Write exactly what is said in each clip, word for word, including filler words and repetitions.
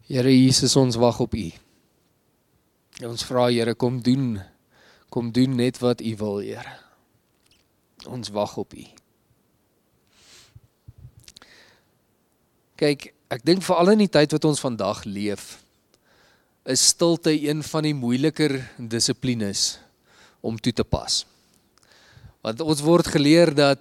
Here Jesus, ons wag op U. Ons vra Here, kom doen, kom doen net wat U wil, Here. Ons wag op U. Kyk, ek dink veral in die tyd wat ons vandag leef, is stilte een van die moeiliker dissiplines om toe te pas. Want ons word geleer dat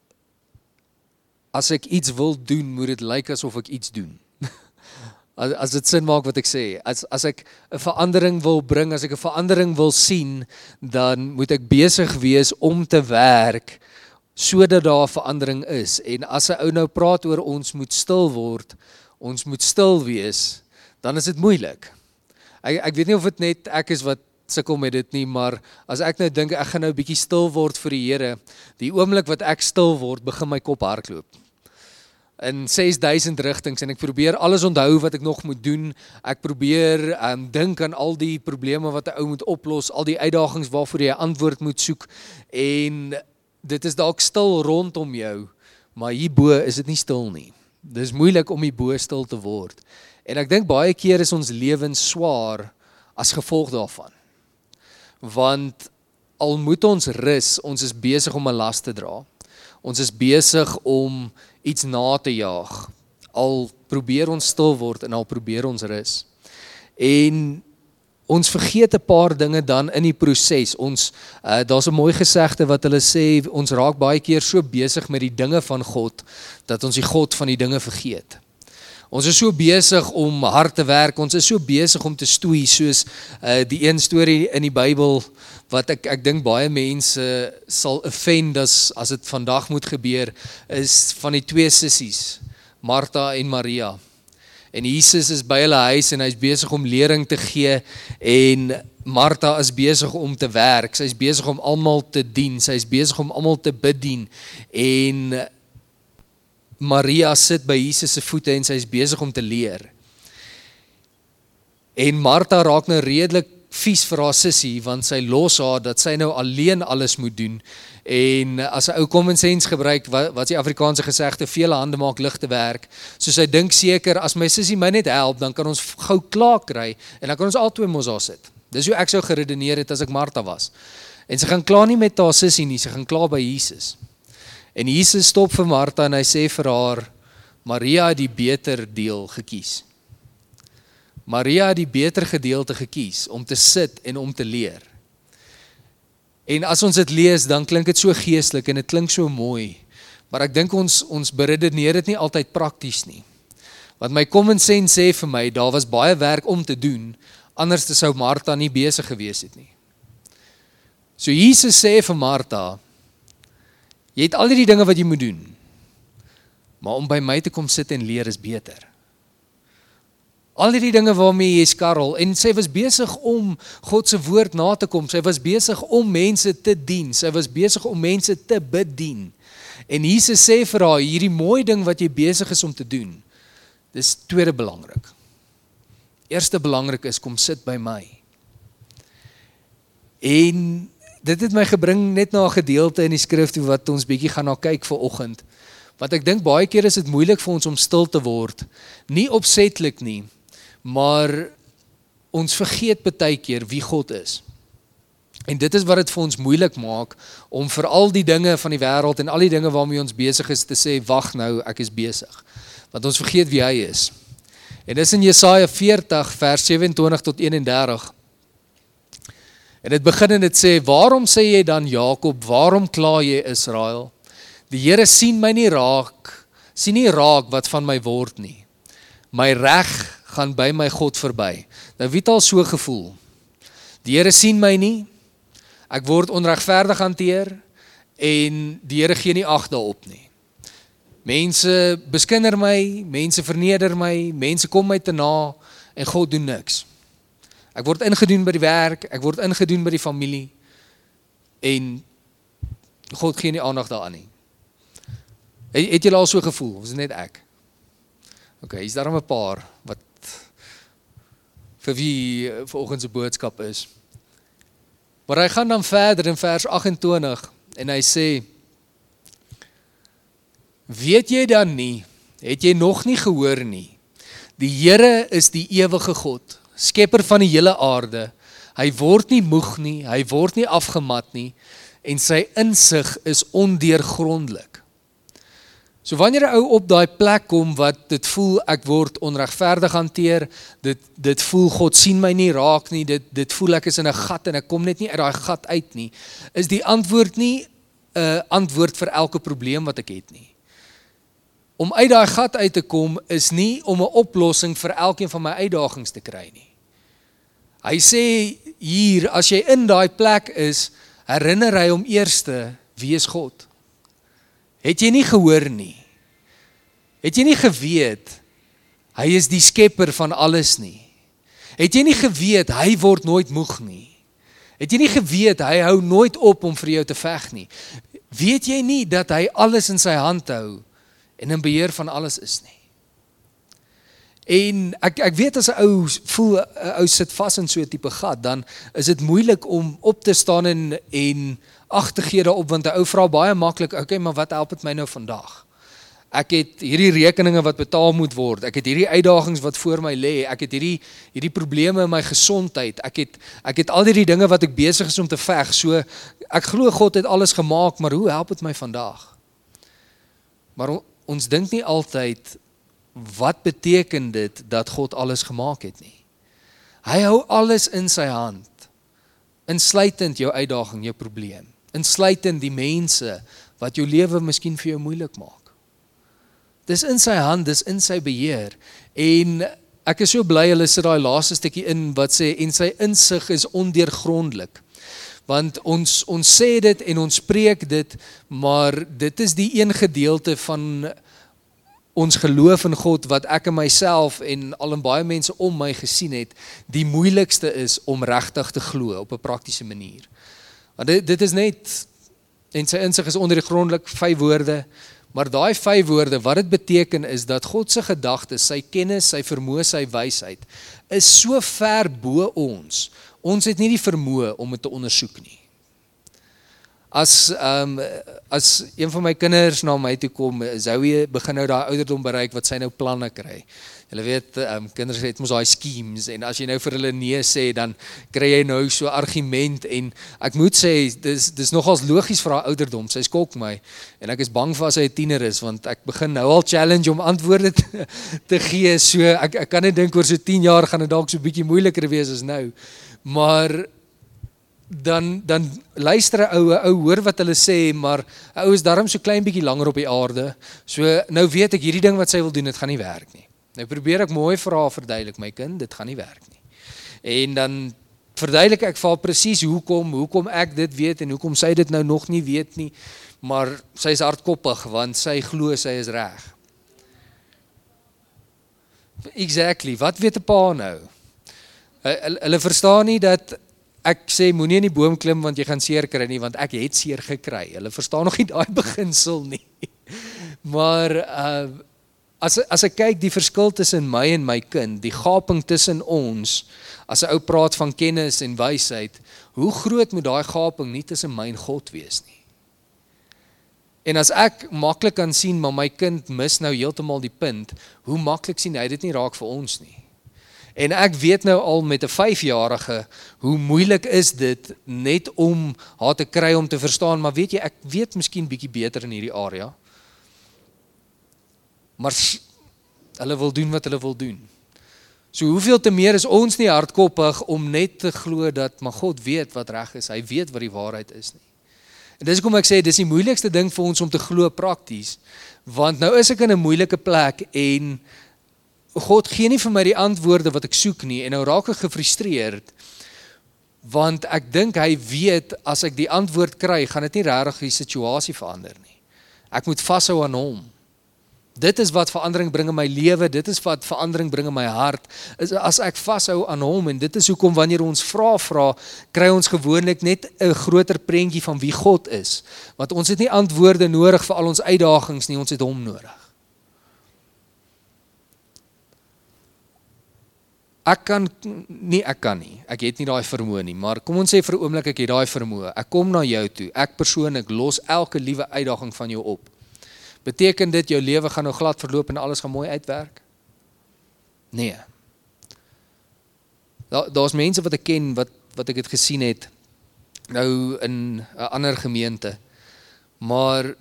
as ek iets wil doen, moet dit lyk asof ek iets doen. As, as dit sin maak wat ek sê, as, as ek 'n verandering wil bring, as ek 'n verandering wil sien, dan moet ek besig wees om te werk, sodat daar 'n verandering is. En as 'n ou nou praat oor ons moet stil word, ons moet stil wees, dan is dit moeilik. Ek, ek weet nie of dit net ek is wat sukkel met dit nie, maar as ek nou dink, ek gaan nou 'n bietjie stil word vir die Here, die oomblik wat ek stil word, begin my kop hardloop. In ses duisend rigtings en ek probeer alles onthou wat ek nog moet doen. Ek probeer um, dink aan al die probleme wat 'n ou moet oplos, al die uitdagings waarvoor jy 'n antwoord moet soek en dit is dalk stil rondom jou, maar hierbo is dit nie stil nie. Dit is moeilik om hierbo stil te word. En ek dink baie keer is ons lewens swaar as gevolg daarvan. Want al moet ons rus, ons is besig om 'n las te dra. Ons is besig om iets na te jaag. Al probeer ons stil word en al probeer ons rus. En ons vergeet 'n paar dinge dan in die proses. Ons uh, daar's 'n mooi gesegde wat hulle sê, ons raak baie keer so besig met die dinge van God dat ons die God van die dinge vergeet. Ons is so besig om hard te werk, ons is so besig om te stoei, soos uh, die een storie in die Bybel, wat ek, ek dink baie mense sal offend as, as dit vandag moet gebeur, is van die twee sissies, Martha en Maria. En Jesus is by hulle huis en hy is besig om lering te gee en Martha is besig om te werk, sy is besig om almal te dien, sy is besig om almal te bedien en Maria sit by Jesus se voete en sy is besig om te leer. En Martha raak nou redelik vies vir haar sussie, want sy los haar dat sy nou alleen alles moet doen. En as 'n ou common sense gebruik, wat, wat die Afrikaanse gesegde, vele hande maak ligte werk, so sy dink seker, as my sussie my net help, dan kan ons gou klaar kry, en dan kan ons albei mos daar sit. Dis hoe ek sou geredeneer het as ek Martha was. En sy gaan klaar nie met haar sussie nie, sy gaan klaar by Jesus. En Jesus stop vir Martha en hy sê vir haar, Maria het die beter deel gekies. Maria het die beter gedeelte gekies, om te sit en om te leer. En as ons dit lees, dan klink dit so geestelik en dit klink so mooi, maar ek dink ons, ons beredeneer dit nie altyd prakties nie. Want my common sense sê vir my, daar was baie werk om te doen, anders sou Martha nie besig gewees het nie. So Jesus sê vir Martha, jy het al die dinge wat jy moet doen, maar om by my te kom sit en leer is beter. Al die dinge waarmee jy skarrel, en sy was besig om God se woord na te kom, sy was besig om mense te dien, sy was besig om mense te bedien. En Jesus sê vir haar, hierdie mooi ding wat jy besig is om te doen, dis tweede belangrik. Eerste belangrik is, kom sit by my. En dit het my gebring net na 'n gedeelte in die skrif toe wat ons bietjie gaan na kyk vir oggend. Want ek dink baie keer is dit moeilik vir ons om stil te word. Nie opsetlik nie, maar ons vergeet baie keer wie God is. En dit is wat dit vir ons moeilik maak om vir al die dinge van die wêreld en al die dinge waarmee ons besig is te sê, wag nou, ek is besig. Want ons vergeet wie hy is. En dis in Jesaja veertig vers sewe-en-twintig tot een-en-dertig. En dit begin en dit sê, waarom sê jy dan Jakob, waarom kla jy Israel? Die Here sien my nie raak, sien nie raak wat van my word nie. My reg gaan by my God verby. Nou wie het al so gevoel? Die Here sien my nie, ek word onregverdig hanteer, en die Here gee nie ag daarop nie. Mense beskinder my, mense verneder my, mense kom my te na, en God doen niks. Ek word ingedoen by die werk, ek word ingedoen by die familie, en God gee nie aandag daaraan nie. Het julle al so gevoel, of is dit net ek? Ok, is daar 'n paar, wat vir wie vanoggend se boodskap is. Maar hy gaan dan verder in vers agt-en-twintig, en hy sê, weet jy dan nie, het jy nog nie gehoor nie, Die Here is die ewige God, skepper van die hele aarde. Hy word nie moeg nie, hy word nie afgemat nie, en sy insig is ondeurgrondelik. So wanneer 'n ou op daai plek kom wat dit voel ek word onregverdig hanteer, dit dit voel God sien my nie raak nie, dit dit voel ek is in 'n gat en ek kom net nie uit daai gat uit nie, is die antwoord nie 'n uh, antwoord vir elke probleem wat ek het nie. Om uit daai gat uit te kom is nie om 'n oplossing vir elkeen van my uitdagings te kry nie. Hy sê hier, as jy in daai plek is, herinner hy hom eerste, wie is God? Het jy nie gehoor nie? Het jy nie geweet, hy is die skepper van alles nie? Het jy nie geweet, hy word nooit moeg nie? Het jy nie geweet, hy hou nooit op om vir jou te veg nie? Weet jy nie, dat hy alles in sy hand hou, en in beheer van alles is nie? En ek, ek weet as 'n ou voel, 'n ou sit vas in so 'n tipe gat, dan is dit moeilik om op te staan en, en ag te gee daarop, want 'n ou vra baie maklik, okay, maar wat help dit my nou vandag? Ek het hierdie rekeninge wat betaal moet word, ek het hierdie uitdagings wat voor my lê, ek het hierdie, hierdie probleme in my gesondheid, ek het, ek het al hierdie dinge wat ek besig is om te veg, so ek glo God het alles gemaak, maar hoe help dit my vandag? Maar on, ons dink nie altyd, wat beteken dit dat God alles gemaak het nie? Hy hou alles in sy hand, insluitend jou uitdaging, jou probleem, insluitend die mense wat jou lewe miskien vir jou moeilik maak. Dis in sy hand, dis in sy beheer, en ek is so bly hulle sit daai laaste stukkie in wat sê, en sy insig is ondeurgrondelik, want ons, ons sê dit en ons spreek dit, maar dit is die een gedeelte van ons geloof in God, wat ek in myself en al in baie mense om my gesien het, die moeilikste is om regtig te glo op 'n praktiese manier. Want dit, dit is net, en sy insig is ondeurgrondelik, vyf woorde, maar daai vyf woorde, wat dit beteken is, dat God se gedagtes, sy kennis, sy vermoë, sy wysheid, is so ver bo ons, ons het nie die vermoë om dit te ondersoek nie. As, um, as een van my kinders na my toe kom, Zoe begin nou daai ouderdom bereik wat sy nou planne kry. Julle weet, um, kinders het mos daai schemes, en as jy nou vir hulle nee sê, dan kry jy nou so argument, en ek moet sê, dis, dis nogals logies vir haar ouderdom, sy skok my, en ek is bang vir as sy 'n tiener is, want ek begin nou al challenge om antwoorde te, te gee, so ek, ek kan net dink oor so tien jaar gaan dit dalk so bietjie moeiliker wees as nou, maar dan, dan luister 'n ou, 'n ou hoor wat hulle sê, maar 'n ou is darm so klein bietjie langer op die aarde, so nou weet ek, hierdie ding wat sy wil doen, dit gaan nie werk nie. Nou probeer ek mooi vir haar verduidelik, my kind, dit gaan nie werk nie. En dan verduidelik ek vir haar presies hoekom, hoekom ek dit weet, en hoekom sy dit nou nog nie weet nie, maar sy is hardkoppig, want sy glo sy is reg. Exactly, wat weet 'n pa nou? Hulle, hulle verstaan nie dat ek sê, moenie in die boom klim, want jy gaan seer kry nie, want ek het seer gekry. Hulle verstaan nog nie daai beginsel nie. Maar, uh, as, as ek kyk, die verskil tussen my en my kind, die gaping tussen ons, as 'n ou praat van kennis en wysheid, hoe groot moet daai gaping nie tussen my en God wees nie? En as ek maklik kan sien, maar my kind mis nou heeltemal die punt, hoe maklik sien hy dit nie raak vir ons nie? En ek weet nou al met 'n vyfjarige, hoe moeilik is dit net om haar te kry om te verstaan, maar weet jy, ek weet miskien bietjie beter in hierdie area. Maar hulle wil doen wat hulle wil doen. So hoeveel te meer is ons nie hardkoppig om net te glo dat, maar God weet wat reg is, hy weet wat die waarheid is nie. En dis hoekom ek sê, dis die moeilikste ding vir ons om te glo prakties, want nou is ek in 'n moeilike plek, en God gee nie vir my die antwoorde wat ek soek nie, en nou raak ek gefrustreerd, want ek dink hy weet, as ek die antwoord kry, gaan dit nie regtig die situasie verander nie. Ek moet vashou aan hom. Dit is wat verandering bring in my lewe, dit is wat verandering bring in my hart, is as ek vashou aan hom, en dit is hoekom wanneer ons vra vra, kry ons gewoonlik net 'n groter prentjie van wie God is, want ons het nie antwoorde nodig vir al ons uitdagings nie, ons het hom nodig. Ek kan nie, ek kan nie, ek het nie daai vermoë nie, maar kom ons sê vir 'n oomblik ek het daai vermoë, ek kom na jou toe, ek persoonlik los elke liewe uitdaging van jou op. Beteken dit jou lewe gaan nou glad verloop en alles gaan mooi uitwerk? Nee. Daar daar's mense wat ek ken wat wat ek het gesien het nou in 'n ander gemeente. Maar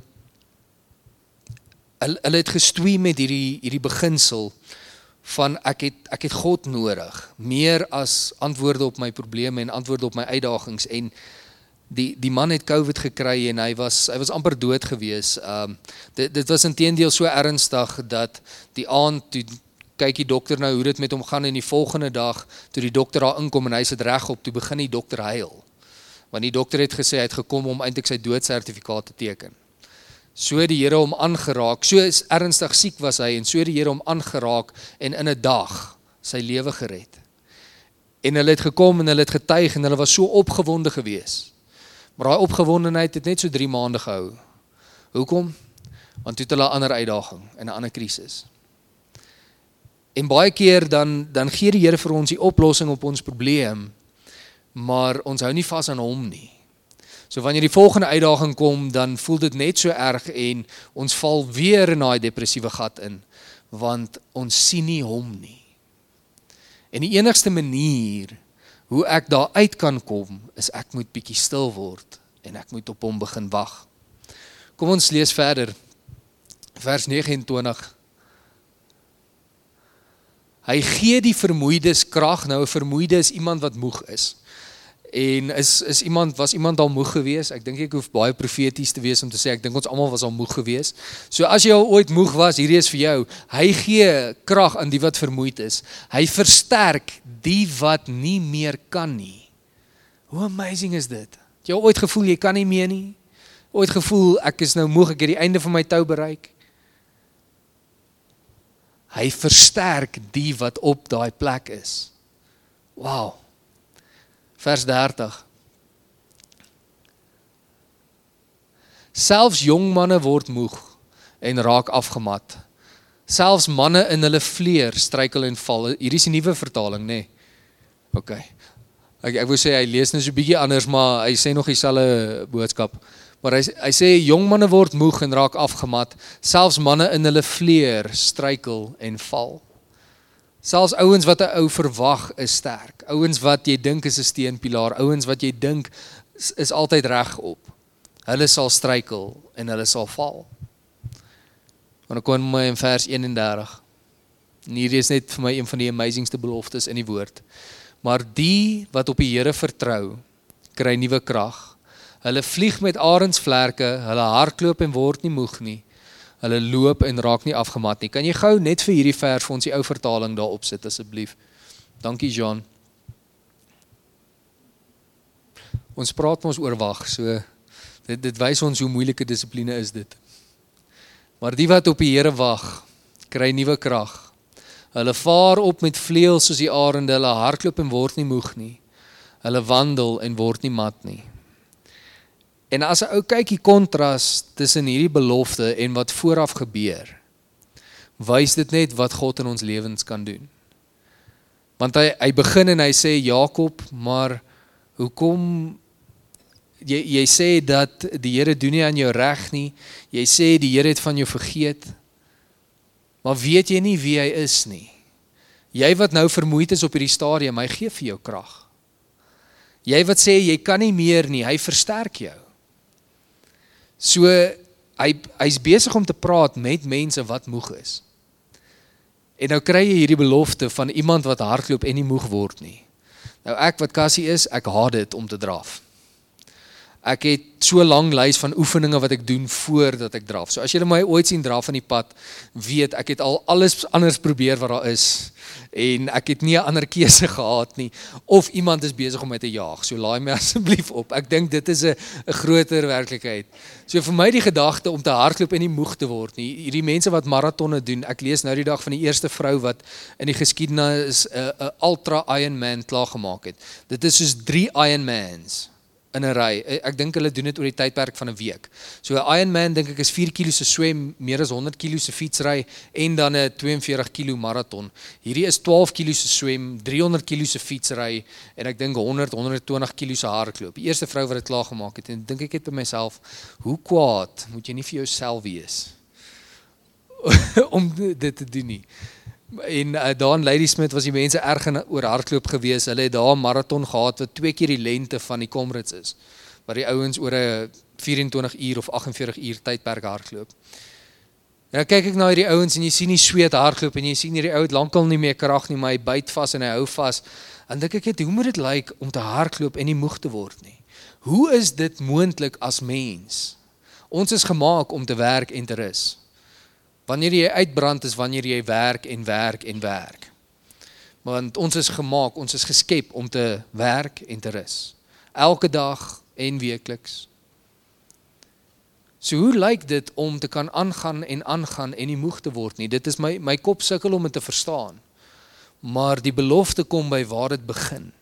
hulle hulle het gestoei met hierdie hierdie beginsel van ek het ek het God nodig, meer as antwoorde op my probleme en antwoorde op my uitdagings. En die die man het COVID gekry en hy was hy was amper dood gewees. Um dit dit was inteendeel so ernstig dat die aand toe kyk die dokter nou hoe dit met hom gaan en die volgende dag toe die dokter daar inkom en hy sit regop, toe begin die dokter huil. Want die dokter het gesê hy het gekom om eintlik sy doodsertifikaat te teken. So die Here hom aangeraak, so is ernstig siek was hy en so die Here hom aangeraak en in 'n dag sy lewe gered. En hulle het gekom en hulle het getuig en hulle was so opgewonde gewees. Maar daai opgewondenheid het net so drie maande gehou. Hoekom? Want toe het hulle 'n ander uitdaging en 'n ander krisis. En baie keer dan dan gee die Here vir ons die oplossing op ons probleem, maar ons hou nie vas aan hom nie. So wanneer die volgende uitdaging kom, dan voel dit net so erg en ons val weer in daai depressiewe gat in, want ons sien nie hom nie. En die enigste manier hoe ek daar uit kan kom, is ek moet bietjie stil word en ek moet op hom begin wag. Kom ons lees verder. Vers nege en twintig. Hy gee die vermoeides krag. Nou 'n vermoeide is iemand wat moeg is. En is is iemand was iemand al moeg gewees? Ek dink ek hoef baie profeties te wees om te sê ek dink ons almal was al moeg gewees. So as jy al ooit moeg was, hierdie is vir jou. Hy gee krag aan die wat vermoeid is. Hy versterk die wat nie meer kan nie. Hoe amazing is dit? Het jy al ooit gevoel jy kan nie meer nie? Ooit gevoel ek is nou moeg, ek het die einde van my tou bereik? Hy versterk die wat op daai plek is. Wow. Vers dertig. Selfs jong manne word moeg en raak afgemat. Selfs manne in hulle vleer struikel en val. Hier is die nuwe vertaling, nê? Nee. OK. Ek ek wou sê hy lees net so 'n bietjie anders, maar hy sê nog dieselfde boodskap. Maar hy hy sê jong manne word moeg en raak afgemat. Selfs manne in hulle vleer struikel en val. Selfs ouens wat 'n ou verwag is sterk. Ouens wat jy dink is 'n steunpilaar, ouens wat jy dink is, is altyd regop. Hulle sal struikel en hulle sal val. Want ek kom my in vers eenendertig. En hierdie is net vir my een van die amazingste beloftes in die woord. Maar die wat op die Here vertrou, kry nuwe krag. Hulle vlieg met arendsvlerke, hulle hardloop en word nie moeg nie. Hulle loop en raak nie afgemat nie. Kan jy gou net vir hierdie vers vir ons die ou vertaling daarop sit asseblief? Dankie Jean. Ons praat ons oor wag, so dit dit wys ons hoe moeilike dissipline is dit. Maar die wat op die Here wag, kry nuwe krag. Hulle vaar op met vleuels soos die arende, hulle hardloop en word nie moeg nie. Hulle wandel en word nie mat nie. En as 'n ou kyk die kontras tussen hierdie belofte en wat vooraf gebeur, wys dit net wat God in ons lewens kan doen. Want hy hy begin en hy sê Jakob, maar hoekom jy jy sê dat die Here doen nie aan jou reg nie. Jy sê die Here het van jou vergeet. Maar weet jy nie wie hy is nie? Jy wat nou vermoeid is op hierdie stadium, hy gee vir jou krag. Jy wat sê jy kan nie meer nie, hy versterk jou. So, hy, hy's besig om te praat met mense wat moeg is. En nou kry jy hierdie belofte van iemand wat hardloop en nie moeg word nie. Nou ek wat Cassie is, ek haat dit om te draf. Ek het so lang lys van oefeninge wat ek doen voordat ek draf. So as julle my ooit sien draf aan die pad, weet ek het al alles anders probeer wat daar is. En ek het nie 'n ander keuse gehad nie. Of iemand is besig om my te jaag. So laai my asseblief op. Ek dink dit is 'n 'n groter werklikheid. So vir my die gedagte om te hardloop en nie moeg te word nie. Hierdie mense wat maratonne doen. Ek lees nou die dag van die eerste vrou wat in die geskiedenis 'n 'n ultra Ironman klaargemaak het. Dit is soos drie Ironmans in 'n ry. Ek dink hulle doen dit oor die tydperk van 'n week. So 'n Ironman dink ek is vier kilo se swem, meer as honderd kilo se fietsry en dan 'n twee en veertig kilo maraton. Hierdie is twaalf kilo se swem, driehonderd kilo se fietsry en ek dink honderd, honderdtwintig kilo se hardloop. Die eerste vrou wat dit klaar gemaak het en dink ek het by myself, hoe kwaad moet jy nie vir jouself wees om dit te doen nie. En uh, daar in Ladysmith was die mense erg in oor hardloop gewees. Hulle het daar 'n marathon gehad wat twee keer die lengte van die Comrades is. Waar die ouens oor 'n vyf-en-twintig uur of agt en veertig uur tydperk hardloop. En dan kyk ek na hierdie ouens en jy sien die sweet hardloop en jy sien hierdie ou het lankal nie meer krag nie, maar hy byt vas en hy hou vas. En dink ek net, hoe moet dit lyk om te hardloop en nie moeg te word nie? Hoe is dit moontlik as mens? Ons is gemaak om te werk en te rus. Wanneer jy uitbrand is wanneer jy werk en werk en werk. Want ons is gemaak, ons is geskep om te werk en te rus. Elke dag en weekliks. So hoe lyk dit om te kan aangaan en aangaan en nie moeg te word nie? Dit is my, my kop sukkel om dit te verstaan. Maar die belofte kom by waar dit begin.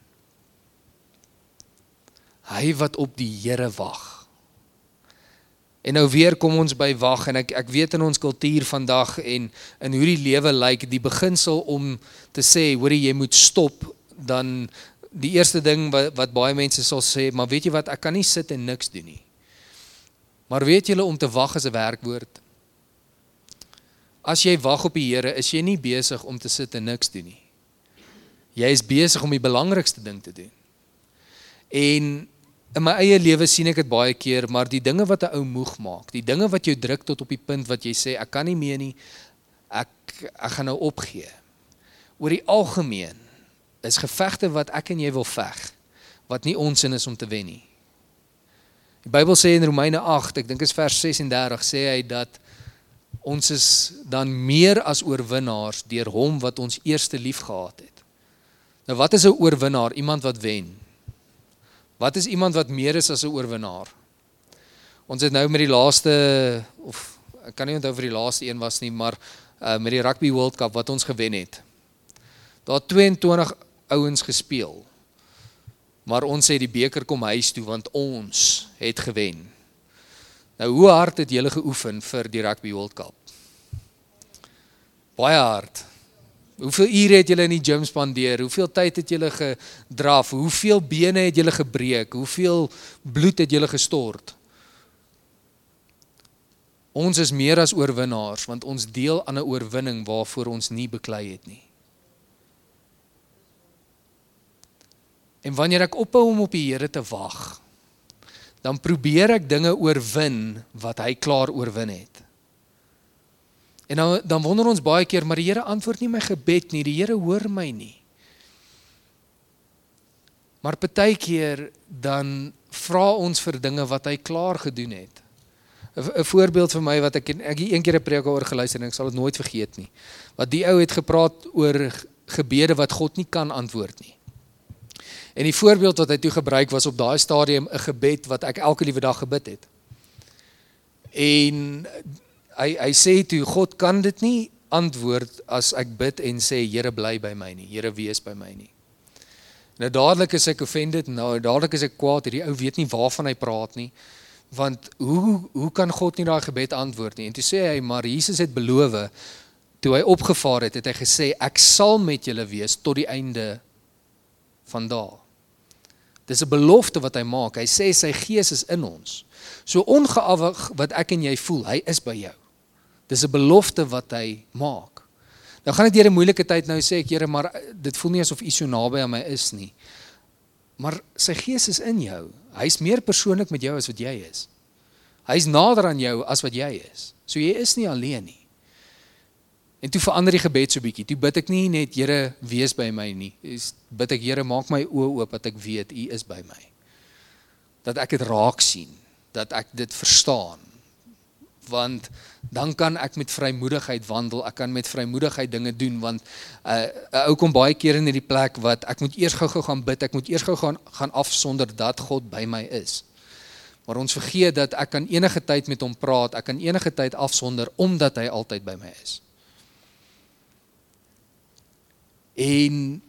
Hy wat op die Here wag. En nou weer kom ons by wag en ek, ek weet in ons kultuur vandag en in hoe die lewe lyk, die beginsel om te sê, hoorie jy moet stop, dan die eerste ding wat, wat baie mense sal sê, maar weet jy wat, ek kan nie sit en niks doen nie. Maar weet julle, om te wag is 'n werkwoord. As jy wag op die Here, is jy nie besig om te sit en niks doen nie. Jy is besig om die belangrikste ding te doen. En in my eie lewe sien ek dit baie keer, maar die dinge wat 'n ou moeg maak, die dinge wat jou druk tot op die punt wat jy sê, ek kan nie meer nie, ek, ek gaan nou opgee. Oor die algemeen is gevegte wat ek en jy wil veg, wat nie ons sin is om te wen nie. Die Bybel sê in Romeine agt, ek dink is vers ses en dertig, sê hy dat ons is dan meer as oorwinnaars deur hom wat ons eerste lief gehad het. Nou wat is 'n oorwinnaar? Iemand wat wen. Wat is iemand wat meer is as 'n oorwinnaar? Ons het nou met die laaste, of ek kan nie onthou vir die laaste een was nie, maar uh, met die Rugby World Cup wat ons gewen het. Daar het tweeëntwintig ouens gespeel. Maar ons sê die beker kom huis toe, want ons het gewen. Nou, hoe hard het julle geoefen vir die Rugby World Cup? Baie hard. Hoeveel ure het julle in die gym spandeer? Hoeveel tyd het julle gedraf? Hoeveel bene het julle gebreek? Hoeveel bloed het julle gestort? Ons is meer as oorwinnaars, want ons deel aan 'n oorwinning waarvoor ons nie beklei het nie. En wanneer ek ophou om op die Here te wag, dan probeer ek dinge oorwin wat hy klaar oorwin het. En dan, dan wonder ons baie keer, maar die Here antwoord nie my gebed nie, die Here hoor my nie. Maar partykeer dan vra ons vir dinge wat hy klaar gedoen het. 'n Voorbeeld vir my wat ek ek het een keer 'n preek oor geluister en ek sal dit nooit vergeet nie. Wat die ou het gepraat oor gebede wat God nie kan antwoord nie. En die voorbeeld wat hy toe gebruik was op daai stadium 'n gebed wat ek elke liewe dag gebid het. En hy hy sê toe, God kan dit nie antwoord as ek bid en sê Here bly by my nie, Here wees by my nie. Nou dadelik is ek offended, nou dadelik is ek kwaad, hierdie ou weet nie waarvan hy praat nie, want hoe hoe kan God nie daai gebed antwoord nie? En toe sê hy, maar Jesus het beloof, toe hy opgevaar het, het hy gesê ek sal met julle wees tot die einde van daar. Dis 'n belofte wat hy maak. Hy sê sy gees is in ons. So ongeag wat ek en jy voel, hy is by jou. Dis 'n belofte wat hy maak. Nou gaan ek deur 'n moeilike tyd nou sê ek, Here, maar dit voel nie asof U so naby aan my is nie. Maar sy gees is in jou. Hy's meer persoonlik met jou as wat jy is. Hy's nader aan jou as wat jy is. So jy is nie alleen nie. En toe verander die gebed so bietjie. Toe bid ek nie net, Here, wees by my nie. Is bid ek, Here, maak my oë oop dat ek weet U is by my. Dat ek dit raak sien, dat ek dit verstaan. Want dan kan ek met vrymoedigheid wandel, ek kan met vrymoedigheid dinge doen, want 'n uh, ou kom baie keer in hierdie plek wat ek moet eers gou-gou gaan bid, ek moet eers gou gaan gaan afsonder dat God by my is. Maar ons vergeet dat ek kan enige tyd met hom praat, ek kan enige tyd afsonder omdat hy altyd by my is. En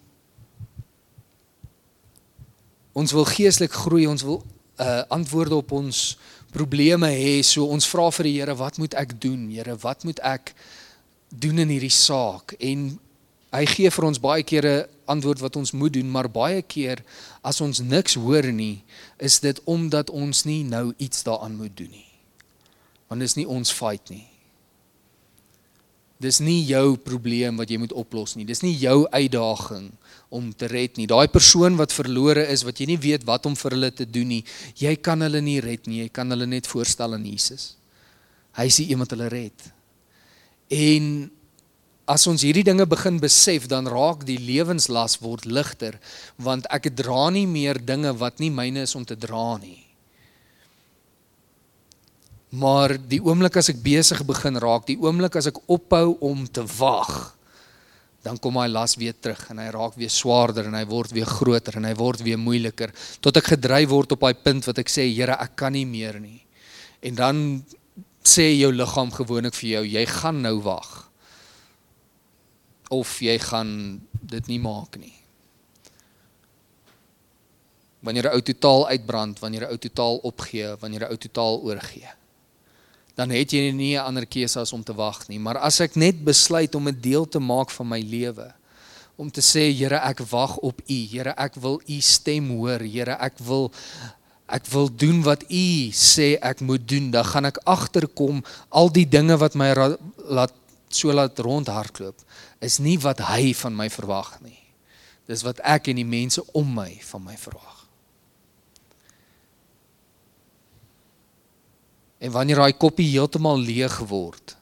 ons wil geestelik groei, ons wil uh, antwoorde op ons probleme hê, so ons vra vir die Here, wat moet ek doen? Here, wat moet ek doen in hierdie saak? En hy gee vir ons baie keer 'n antwoord wat ons moet doen, maar baie keer as ons niks hoor nie, is dit omdat ons nie nou iets daaraan moet doen nie. Want dit is nie ons fight nie. Dis nie jou probleem wat jy moet oplos nie. Dis nie jou uitdaging om te red nie. Daai persoon wat verlore is, wat jy nie weet wat om vir hulle te doen nie, jy kan hulle nie red nie, jy kan hulle net voorstel aan Jesus. Hy is die een wat hulle red. En as ons hierdie dinge begin besef, dan raak die lewenslas word ligter, want ek dra nie meer dinge wat nie myne is om te dra nie. Maar die oomblik as ek besig begin raak, die oomblik as ek ophou om te wag, dan kom hy las weer terug en hy raak weer swaarder en hy word weer groter en hy word weer moeiliker, tot ek gedryf word op daai punt wat ek sê, Here, ek kan nie meer nie. En dan sê jou liggaam gewoonlik vir jou, jy gaan nou wag. Of jy gaan dit nie maak nie. Wanneer 'n ou totaal uitbrand, wanneer 'n ou totaal opgee, wanneer 'n ou totaal oorgee, dan het jy nie 'n ander keuse as om te wag nie. Maar as ek net besluit om 'n deel te maak van my lewe, om te sê, Here, ek wag op U, Here, ek wil U stem hoor, Here, ek wil ek wil doen wat U sê ek moet doen, dan gaan ek agterkom al die dinge wat my ra- laat so laat rondhardloop, is nie wat hy van my verwag nie. Dis wat ek en die mense om my van my verwag. En wanneer daai koppie heeltemal leeg word,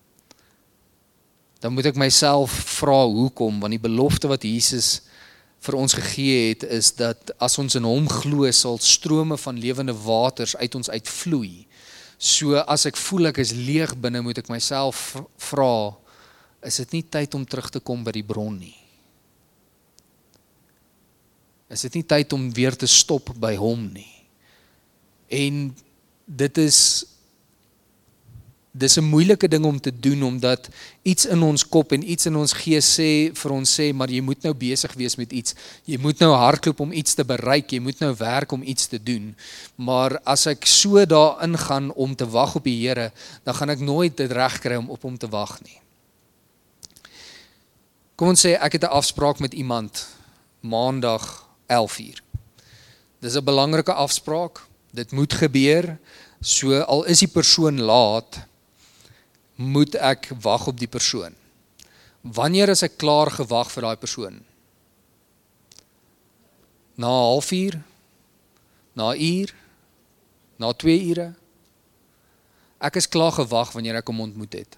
dan moet ek myself vra hoekom, want die belofte wat Jesus vir ons gegee het, is dat as ons in hom glo, sal strome van lewende waters uit ons uitvloei. So as ek voel ek is leeg binne, moet ek myself vra, is dit nie tyd om terug te kom by die bron nie? Is dit nie tyd om weer te stop by hom nie? En dit is dis 'n moeilike ding om te doen, omdat iets in ons kop en iets in ons gees sê vir ons sê, maar jy moet nou besig wees met iets. Jy moet nou hardloop om iets te bereik, jy moet nou werk om iets te doen. Maar as ek so daarin gaan om te wag op die Here, dan gaan ek nooit dit reg kry om op hom te wag nie. Kom ons sê ek het 'n afspraak met iemand maandag elf uur. Dis 'n belangrike afspraak. Dit moet gebeur. So al is die persoon laat, moet ek wag op die persoon. Wanneer is ek klaar gewag vir daai persoon? Na 'n halfuur? Na 'n uur? Na twee ure? Ek is klaar gewag wanneer ek hom ontmoet het.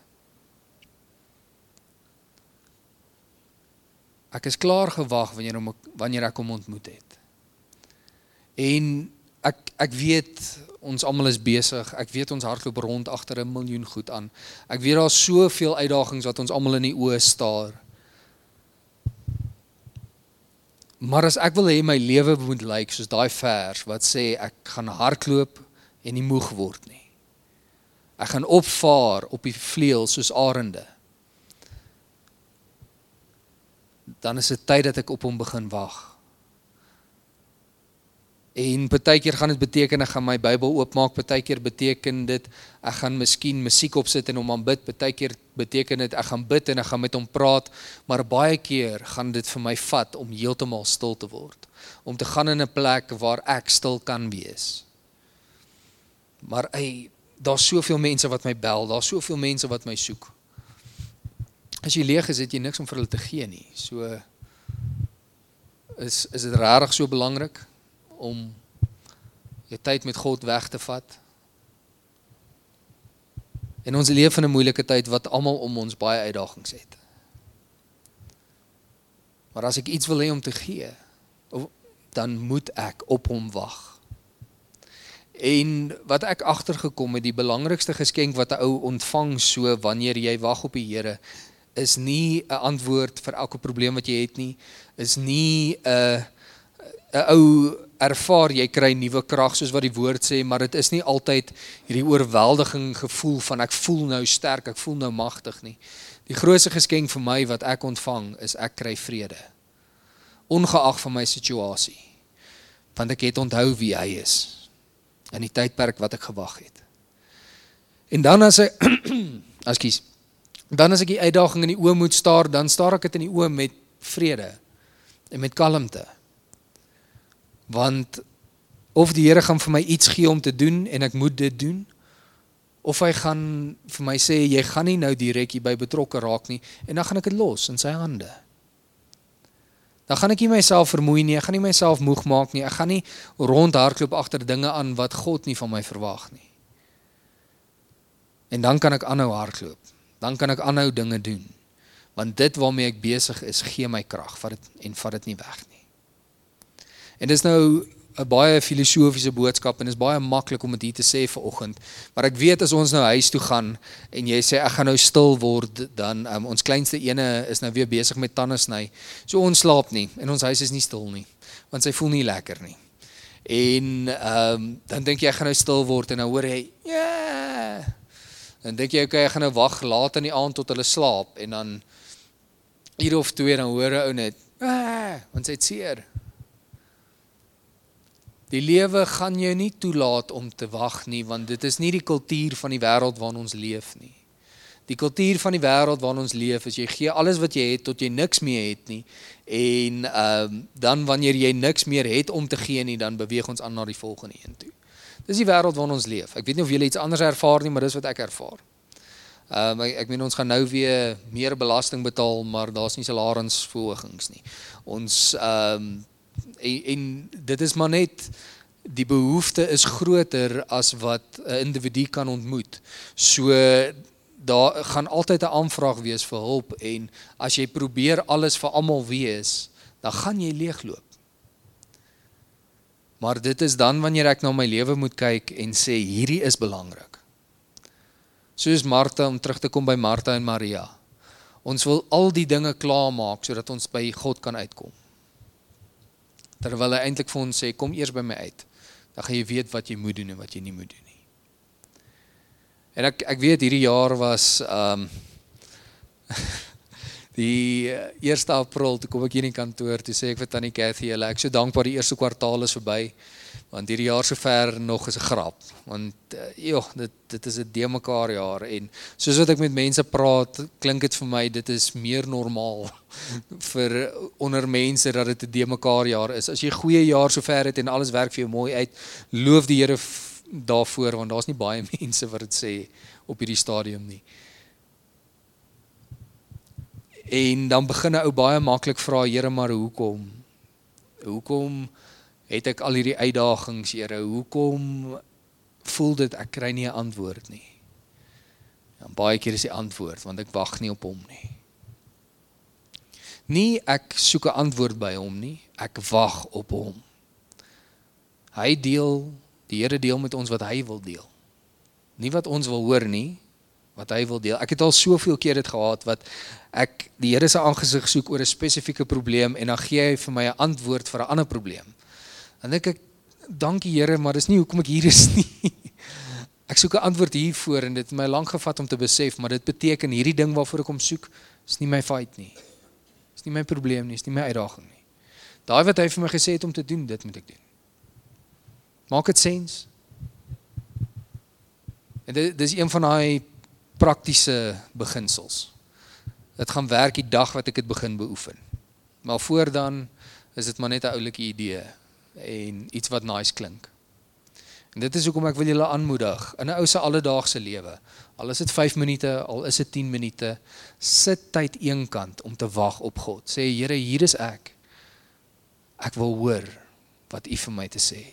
Ek is klaar gewag wanneer, hom, wanneer ek hom ontmoet het. En ek, ek weet, ons almal is besig, ek weet ons hardloop rond agter 'n miljoen goed aan. Ek weet daar is soveel uitdagings wat ons almal in die oë staar. Maar as ek wil hê my lewe moet lyk soos daai vers wat sê ek gaan hardloop en nie moeg word nie. Ek gaan opvaar op die vleuel soos arende. Dan is dit tyd dat ek op hom begin wag. En partykeer gaan dit beteken, ek gaan my Bybel oopmaak, partykeer beteken dit, ek gaan miskien musiek opsit en hom aanbid, partykeer beteken dit, ek gaan bid en ek gaan met hom praat, maar baie keer gaan dit vir my vat om heeltemal stil te word, om te gaan in 'n plek waar ek stil kan wees. Maar hey, daar's soveel mense wat my bel, daar's soveel mense wat my soek. As jy leeg is, het jy niks om vir hulle te gee nie. So is, is dit regtig so belangrik om jou tyd met God weg te vat? En ons leef in 'n moeilike tyd wat almal om ons baie uitdagings het. Maar as ek iets wil hê om te gee, dan moet ek op hom wag. En wat ek agtergekom het, die belangrikste geskenk wat 'n ou ontvang so wanneer jy wag op die Here, is nie 'n antwoord vir elke probleem wat jy het nie, is nie 'n 'n ou ervaar jy kry nuwe krag soos wat die woord sê, maar dit is nie altyd hierdie oorweldiging gevoel van ek voel nou sterk, ek voel nou magtig nie. Die grootste geskenk vir my wat ek ontvang is ek kry vrede, ongeag van my situasie, want ek het onthou wie hy is in die tydperk wat ek gewag het. En dan as ek ekskuus, dan as ek die uitdaging in die oë moet staar, dan staar ek dit in die oë met vrede en met kalmte. Want of die Here gaan vir my iets gee om te doen en ek moet dit doen, of hy gaan vir my sê, jy gaan nie nou direk hierby betrokke raak nie, en dan gaan ek dit los in sy hande. Dan gaan ek nie myself vermoei nie, ek gaan nie myself moeg maak nie, ek gaan nie rondhardloop agter dinge aan wat God nie van my verwag nie. En dan kan ek aanhou hardloop, dan kan ek aanhou dinge doen, want dit waarmee ek besig is, gee my krag, vat dit en vat dit nie weg nie. En dis nou 'n baie filosofiese boodskap, en is baie maklik om dit hier te sê vanoggend, maar ek weet as ons nou huis toe gaan, en jy sê, ek gaan nou stil word, dan, um, ons kleinste ene is nou weer besig met tande sny, so ons slaap nie, en ons huis is nie stil nie, want sy voel nie lekker nie, en um, dan dink jy, ek gaan nou stil word, en dan hoor jy, ja, yeah. Dan dink jy, okay, ek gaan nou wag laat in die aand tot hulle slaap, en dan, hier of twee, dan hoor 'n ou net, ah, want sy het seer. Die lewe gaan jou nie toelaat om te wag nie, want dit is nie die kultuur van die wêreld waarin ons leef nie. Die kultuur van die wêreld waarin ons leef is, jy gee alles wat jy het tot jy niks meer het nie, en um, dan wanneer jy niks meer het om te gee nie, dan beweeg ons aan na die volgende een toe. Dis die wêreld waarin ons leef. Ek weet nie of julle iets anders ervaar nie, maar dis wat ek ervaar. Um, ek, ek meen ons gaan nou weer meer belasting betaal, maar daar's nie salarisverhogings nie. Ons um, En, en dit is maar net, die behoefte is groter as wat 'n individu kan ontmoet. So, daar gaan altyd 'n aanvraag wees vir hulp, en as jy probeer alles vir almal wees, dan gaan jy leegloop. Maar dit is dan wanneer ek na my lewe moet kyk en sê, hierdie is belangrik. Soos Martha, om terug te kom by Martha en Maria. Ons wil al die dinge klaarmaak, sodat ons by God kan uitkom. Terwyl hy eintlik vir ons sê, kom eers by my uit, dan gaan jy weet wat jy moet doen en wat jy nie moet doen nie. En ek, ek weet, hierdie jaar was, um, die eerste April, toe kom ek hier in die kantoor, toe sê ek vir Tannie Cathy, ek is so dankbaar die eerste kwartaal is verby, want hierdie jaar so ver nog is 'n grap, want uh, joh, dit, dit is 'n de mekaar jaar, en soos wat ek met mense praat, klink dit vir my, dit is meer normaal vir onder mense, dat dit 'n de mekaar jaar is. As jy 'n goeie jaar so ver het, en alles werk vir jou mooi uit, loof die Here daarvoor, want daar's nie baie mense wat dit sê, op hierdie stadium nie. En dan begin 'n ou baie maklik vra, Here, maar hoekom? Hoekom het ek al hierdie uitdagings, Here? Hoekom voel dit ek kry nie 'n antwoord nie? En baie keer is die antwoord, want ek wag nie op hom nie. Nie ek soek 'n antwoord by hom nie, ek wag op hom. Hy deel, die Here deel met ons wat hy wil deel. Nie wat ons wil hoor nie, wat hy wil deel. Ek het al soveel keer dit gehad, wat ek die Here se aangesig soek oor 'n spesifieke probleem, en dan gee hy vir my 'n antwoord vir 'n ander probleem. Dan dink ek, dankie Here, maar dis nie hoekom ek hier is nie. Ek soek 'n antwoord hiervoor, en dit het my lank gevat om te besef, maar dit beteken, hierdie ding waarvoor ek hom soek, is nie my fight nie. Is nie my probleem nie, is nie my uitdaging nie. Daai wat hy vir my gesê het om te doen, dit moet ek doen. Maak dit sens? En dit, dit is een van daai praktiese beginsels. Dit gaan werk die dag wat ek dit begin beoefen. Maar voor dan is dit maar net 'n oulike idee en iets wat nice klink. En dit is hoekom ek wil julle aanmoedig in 'n ou se alledaagse lewe. Al is dit vyf minute, al is dit tien minute, sit tyd eenkant om te wag op God. Sê, Here, hier is ek. Ek wil hoor wat U vir my te sê het.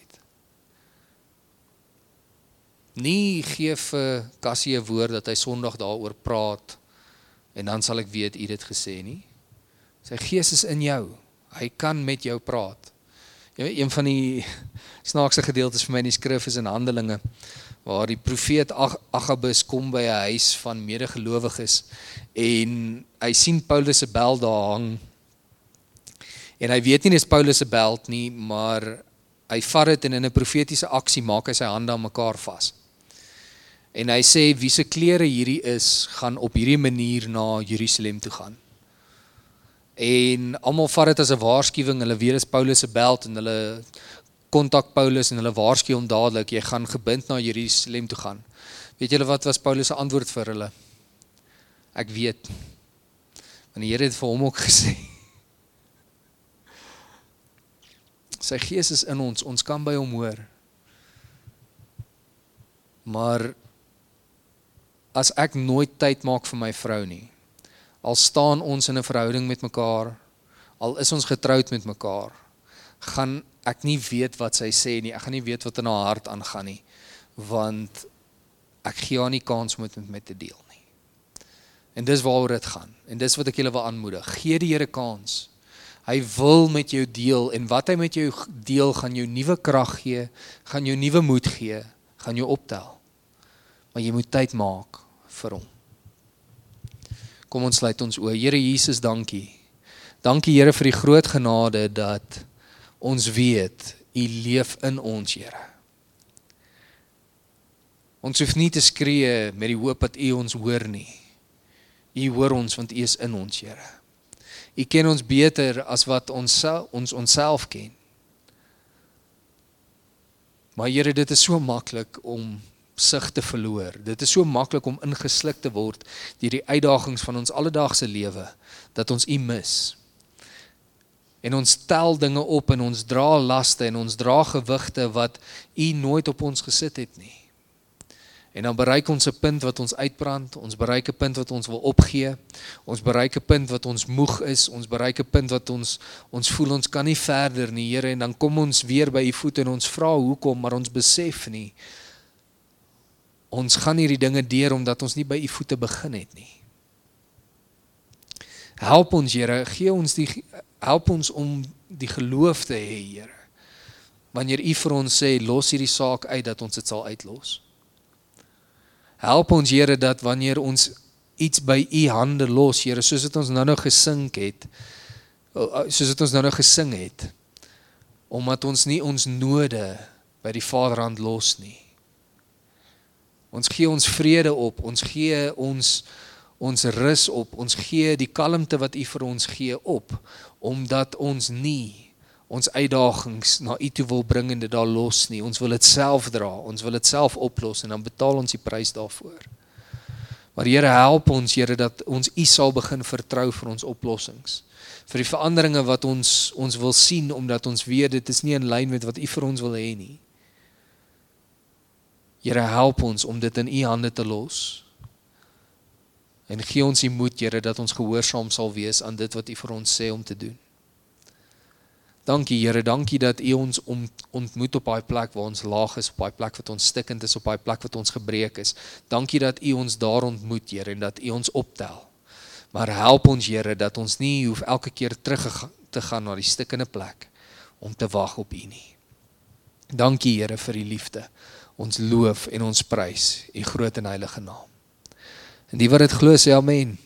Nie gee vir Cassie 'n woord dat hy Sondag daaroor praat en dan sal ek weet U dit gesê nie. Sy Gees is in jou. Hy kan met jou praat. Een van die snaakse gedeeltes vir my in die skrif is in Handelinge, waar die profeet Agabus kom by 'n huis van medegelowiges en hy sien Paulus se beld daar hang. En hy weet nie dis Paulus se beld nie, maar hy vat dit en in 'n profetiese aksie maak hy sy hande aan mekaar vas. En hy sê, wie se klere hierdie is, gaan op hierdie manier na Jerusalem toe gaan. En almal vat dit as 'n waarskuwing, hulle weet dis Paulus se beld en hulle kontak Paulus en hulle waarsku hom dadelik, jy gaan gebind na Jerusalem toe gaan. Weet julle wat was Paulus se antwoord vir hulle? Ek weet. Want die Here het vir hom ook gesê. Sy Gees is in ons, ons kan by hom hoor. Maar as ek nooit tyd maak vir my vrou nie, al staan ons in 'n verhouding met mekaar, al is ons getroud met mekaar, gaan ek nie weet wat sy sê nie, ek gaan nie weet wat in haar hart aangaan nie, want ek gee haar nie kans om dit met my te deel nie. En dis waaroor dit gaan, en dis wat ek julle wil aanmoedig, gee die Here kans. Hy wil met jou deel, en wat hy met jou deel, gaan jou nuwe krag gee, gaan jou nuwe moed gee, gaan jou optel. Maar jy moet tyd maak vir hom. Kom ons sluit ons oë. Here Jesus, dankie. Dankie Here vir die groot genade dat ons weet, U leef in ons, Here. Ons hoef nie te skree met die hoop dat U ons hoor nie. U hoor ons, want U is in ons, Here. U ken ons beter as wat ons ons onsself ken. Maar Here, dit is so maklik om sig te verloor. Dit is so maklik om ingesluk te word deur die uitdagings van ons alledaagse lewe, dat ons U mis. En ons tel dinge op en ons dra laste en ons dra gewigte wat U nooit op ons gesit het nie. En dan bereik ons 'n punt wat ons uitbrand, ons bereik 'n punt wat ons wil opgee, ons bereik 'n punt wat ons moeg is, ons bereik 'n punt wat ons ons voel ons kan nie verder nie, Here, en dan kom ons weer by U voete en ons vra hoekom, maar ons besef nie. Ons gaan hierdie dinge deur omdat ons nie by U voete begin het nie. Help ons, Here, gee ons die help ons om die geloof te hê, Here. Wanneer U vir ons sê, los hierdie saak uit, dat ons dit sal uitlos. Help ons, Here, dat wanneer ons iets by U hande los, Here, soos het ons nou nou gesing het, soos het ons nou nou gesing het, omdat ons nie ons node by die Vaderhand los nie. Ons gee ons vrede op, ons gee ons, ons rus op, ons gee die kalmte wat U vir ons gee op, omdat ons nie ons uitdagings na U toe wil bring en dit daar los nie. Ons wil dit self dra, ons wil dit self oplos en dan betaal ons die prys daarvoor. Maar Here, help ons, Here, dat ons U sal begin vertrou vir ons oplossings. Vir die veranderinge wat ons ons wil sien, omdat ons weet dit is nie in lyn met wat U vir ons wil hê nie. Here, help ons om dit in U hande te los. En gee ons die moed, Here, dat ons gehoorsaam sal wees aan dit wat U vir ons sê om te doen. Dankie, Here, dankie dat U ons ontmoet op daai plek waar ons laag is, op daai plek wat ons stikkend is, op daai plek wat ons gebreek is. Dankie dat U ons daar ontmoet, Here, en dat U ons optel. Maar help ons, Here, dat ons nie hoef elke keer terug te gaan na die stikkende plek om te wag op U nie. Dankie, Here, vir U liefde. Ons loof en ons prys U groot en heilige naam. En die wat dit glo sê amen.